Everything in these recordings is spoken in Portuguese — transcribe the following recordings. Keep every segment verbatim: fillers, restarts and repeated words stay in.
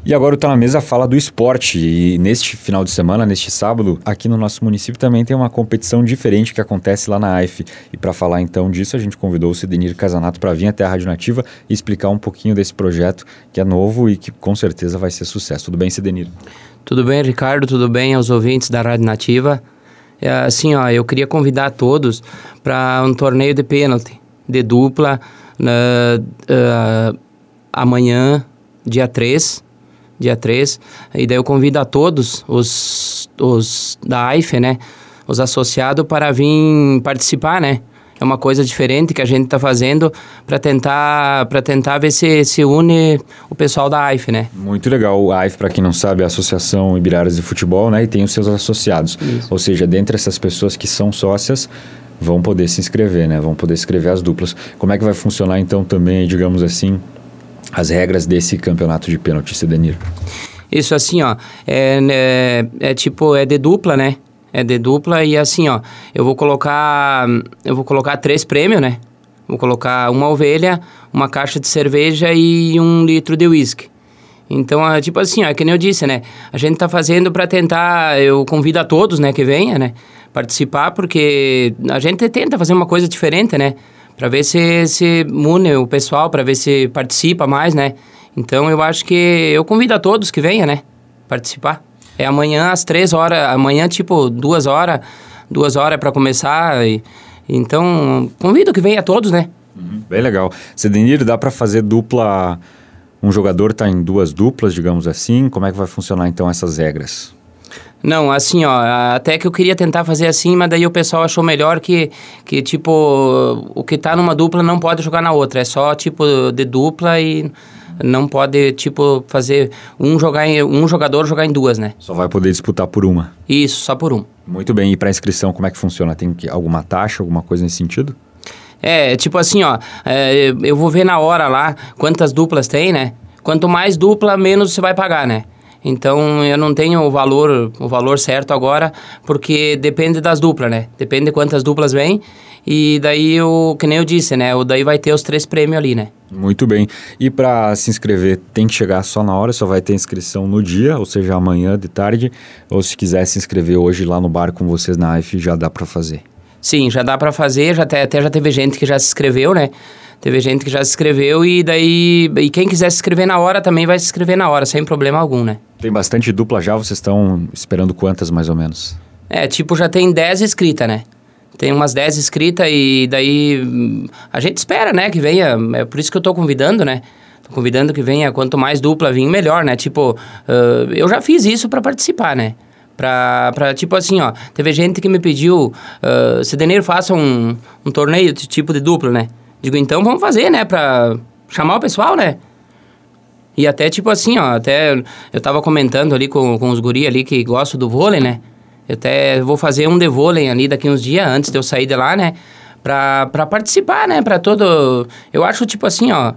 E agora o Tá Na Mesa fala do esporte, e neste final de semana, neste sábado, aqui no nosso município também tem uma competição diferente que acontece lá na A I F. E para falar então disso, a gente convidou o Cidenir Casanato para vir até a Rádio Nativa e explicar um pouquinho desse projeto que é novo e que com certeza vai ser sucesso. Tudo bem, Cidenir? Tudo bem, Ricardo, tudo bem aos ouvintes da Rádio Nativa. É, assim, ó, eu queria convidar todos para um torneio de pênalti, de dupla, uh, uh, amanhã, dia três. Dia três, e daí eu convido a todos os, os da A I F, né, os associados para vir participar, né, é uma coisa diferente que a gente está fazendo para tentar, para tentar ver se se une o pessoal da A I F, né. Muito legal. A A I F, para quem não sabe, é a Associação Ibiraras de Futebol, né, e tem os seus associados. Isso. Ou seja, dentre essas pessoas que são sócias, vão poder se inscrever, né, vão poder inscrever as duplas. Como é que vai funcionar então também, digamos assim, as regras desse campeonato de pênalti, Cidenir? Isso, assim, ó, é, é, é tipo, é de dupla, né? É de dupla e assim, ó, eu vou colocar, eu vou colocar três prêmios, né? Vou colocar uma ovelha, uma caixa de cerveja e um litro de uísque. Então, é, tipo assim, ó, é que nem eu disse, né? A gente tá fazendo para tentar, eu convido a todos, né, que venha, né? Participar, porque a gente tenta fazer uma coisa diferente, né? Para ver se, se une o pessoal, para ver se participa mais, né? Então, eu acho que eu convido a todos que venham, né? Participar. É amanhã às três horas, amanhã tipo duas horas, duas horas para começar. E, então, convido que venha a todos, né? Uhum, bem legal. Cidenir, dá para fazer dupla, um jogador tá em duas duplas, digamos assim? Como é que vai funcionar então essas regras? Não, assim, ó, até que eu queria tentar fazer assim, mas daí o pessoal achou melhor que, que tipo, o que tá numa dupla não pode jogar na outra, é só, tipo, de dupla e não pode, tipo, fazer um, jogar em, um jogador jogar em duas, né? Só vai poder disputar por uma? Isso, só por um. Muito bem, e para inscrição, como é que funciona? Tem alguma taxa, alguma coisa nesse sentido? É, tipo assim, ó, é, eu vou ver na hora lá quantas duplas tem, né? Quanto mais dupla, menos você vai pagar, né? Então, eu não tenho o valor, o valor certo agora, porque depende das duplas, né? Depende de quantas duplas vêm. E daí, o, que nem eu disse, né? O daí vai ter os três prêmios ali, né? Muito bem. E para se inscrever, tem que chegar só na hora? Só vai ter inscrição no dia, ou seja, amanhã de tarde? Ou se quiser se inscrever hoje lá no bar com vocês na A I F, já dá para fazer? Sim, já dá para fazer. Já até, até já teve gente que já se inscreveu, né? Teve gente que já se inscreveu e daí... E quem quiser se inscrever na hora também vai se inscrever na hora, sem problema algum, né? Tem bastante dupla já? Vocês estão esperando quantas, mais ou menos? É, tipo, já tem dez inscritas, né? Tem umas dez inscritas e daí... A gente espera, né, que venha... É por isso que eu tô convidando, né? Tô convidando que venha, quanto mais dupla vir, melhor, né? Tipo, uh, eu já fiz isso para participar, né? Pra, pra, tipo assim, ó... Teve gente que me pediu... Uh, Cidenir, faça um, um torneio de tipo de dupla, né? Digo, então vamos fazer, né? Pra chamar o pessoal, né? E até, tipo assim, ó... Até eu tava comentando ali com, com os guri ali que gostam do vôlei, né? Eu até vou fazer um de vôlei ali daqui uns dias, antes de eu sair de lá, né? Pra, pra participar, né? Pra todo... Eu acho, tipo assim, ó...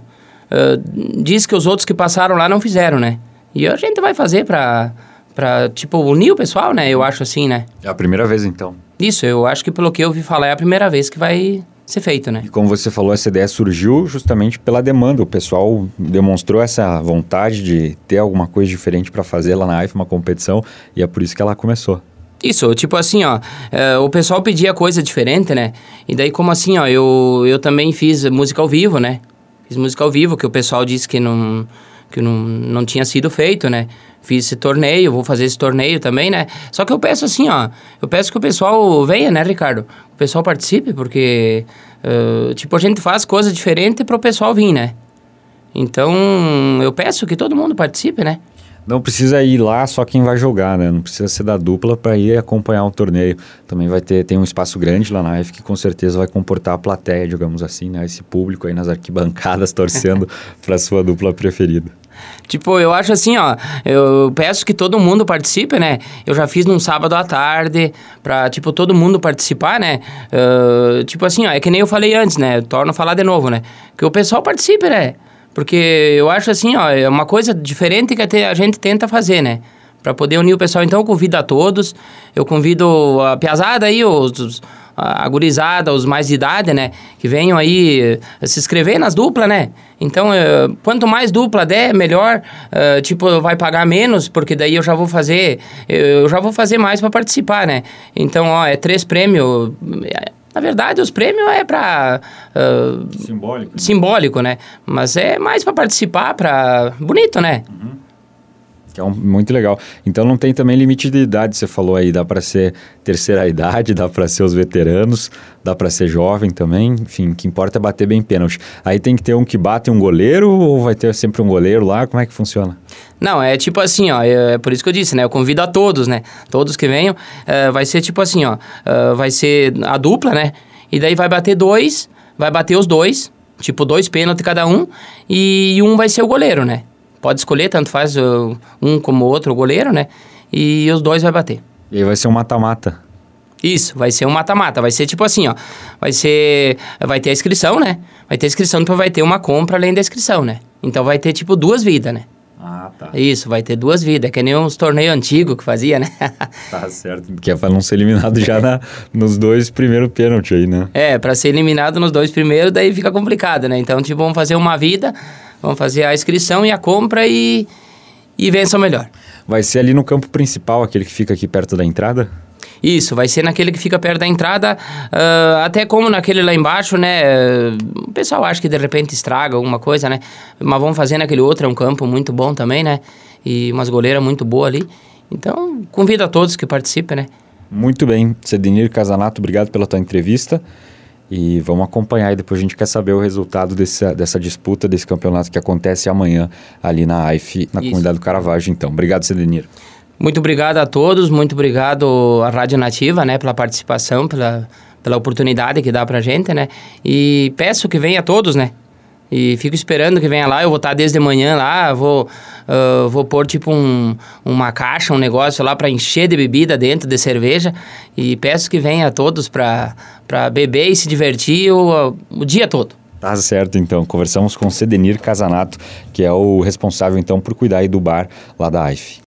Uh, diz que os outros que passaram lá não fizeram, né? E a gente vai fazer pra... Pra, tipo, unir o pessoal, né? Eu acho assim, né? É a primeira vez, então. Isso, eu acho que pelo que eu ouvi falar é a primeira vez que vai... ser feito, né? E como você falou, essa ideia surgiu justamente pela demanda. O pessoal demonstrou essa vontade de ter alguma coisa diferente para fazer lá na A I F, uma competição, e é por isso que ela começou. Isso, tipo assim, ó, é, o pessoal pedia coisa diferente, né? E daí, como assim, ó, eu, eu também fiz música ao vivo, né? Fiz música ao vivo, que o pessoal disse que não, que não, não tinha sido feito, né? Fiz esse torneio, vou fazer esse torneio também, né? Só que eu peço assim, ó, eu peço que o pessoal venha, né, Ricardo? O pessoal participe, porque, uh, tipo, a gente faz coisa diferente para o pessoal vir, né? Então, eu peço que todo mundo participe, né? Não precisa ir lá só quem vai jogar, né? Não precisa ser da dupla para ir acompanhar um torneio. Também vai ter, tem um espaço grande lá na A I F que com certeza vai comportar a plateia, digamos assim, né? Esse público aí nas arquibancadas torcendo para sua dupla preferida. Tipo, eu acho assim, ó, eu peço que todo mundo participe, né? Eu já fiz num sábado à tarde pra, tipo, todo mundo participar, né? Uh, tipo assim, ó, é que nem eu falei antes, né? Eu torno a falar de novo, né? Que o pessoal participe, né? Porque eu acho assim, ó, é uma coisa diferente que a gente tenta fazer, né? Pra poder unir o pessoal. Então eu convido a todos, eu convido a piazada aí, os, os, a gurizada, os mais de idade, né? Que venham aí se inscrever nas duplas, né? Então, uh, quanto mais dupla der, melhor. Uh, tipo, vai pagar menos, porque daí eu já vou fazer... Eu já vou fazer mais para participar, né? Então, ó, é três prêmios... Na verdade, os prêmios é para... Uh, simbólico. Né? Simbólico, né? Mas é mais para participar, para... Bonito, né? Uhum. Que é um, muito legal. Então não tem também limite de idade, você falou aí, dá para ser terceira idade, dá para ser os veteranos, dá para ser jovem também, enfim, o que importa é bater bem pênalti. Aí tem que ter um que bate um goleiro ou vai ter sempre um goleiro lá? Como é que funciona? Não, é tipo assim, ó, é, é por isso que eu disse, né, eu convido a todos, né, todos que venham, é, vai ser tipo assim, ó, é, vai ser a dupla, né, e daí vai bater dois, vai bater os dois, tipo dois pênaltis cada um, e um vai ser o goleiro, né. Pode escolher, tanto faz uh, um como o outro, o goleiro, né? E os dois vai bater. E aí vai ser um mata-mata. Isso, vai ser um mata-mata. Vai ser tipo assim, ó. Vai ser... Vai ter a inscrição, né? Vai ter a inscrição, depois vai ter uma compra além da inscrição, né? Então vai ter tipo duas vidas, né? Ah, tá. Isso, vai ter duas vidas. É que nem uns torneios antigos que fazia, né? Tá certo. Que é pra não ser eliminado já na, nos dois primeiros pênaltis aí, né? É, pra ser eliminado nos dois primeiros, daí fica complicado, né? Então, tipo, vamos fazer uma vida... Vamos fazer a inscrição e a compra e, e vença o melhor. Vai ser ali no campo principal, aquele que fica aqui perto da entrada? Isso, vai ser naquele que fica perto da entrada, uh, até como naquele lá embaixo, né? O pessoal acha que de repente estraga alguma coisa, né? Mas vamos fazer naquele outro, é um campo muito bom também, né? E umas goleiras muito boas ali. Então, convido a todos que participem, né? Muito bem. Sedenir Casanato, obrigado pela tua entrevista. E vamos acompanhar e depois a gente quer saber o resultado desse, dessa disputa, desse campeonato que acontece amanhã ali na A I F, na Isso. comunidade do Caravaggio, então. Obrigado, Sedenir. Muito obrigado a todos, muito obrigado à Rádio Nativa, né, pela participação, pela, pela oportunidade que dá pra gente, né. E peço que venha todos, né. E fico esperando que venha lá, eu vou estar desde manhã lá, vou, uh, vou pôr tipo um, uma caixa, um negócio lá para encher de bebida dentro de cerveja e peço que venha todos para beber e se divertir o, o dia todo. Tá certo, então. Conversamos com Sedenir Casanato, que é o responsável então por cuidar aí do bar lá da A I F.